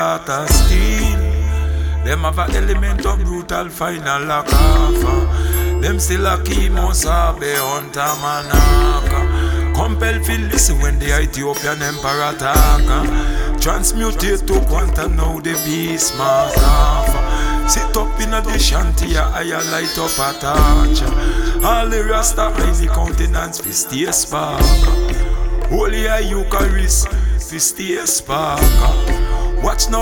Water steal. Them have an element of brutal final lock off. Them still a chemo sabe hunter manaka. Compel feel listen when the Ethiopian emperor attack. Transmutate to quantum now the beast mark off. Sit up in a the shanty I light up a torch. All the rasta highly countenance fi stay spark. Holy Eucharist fi stay spark. Watch now.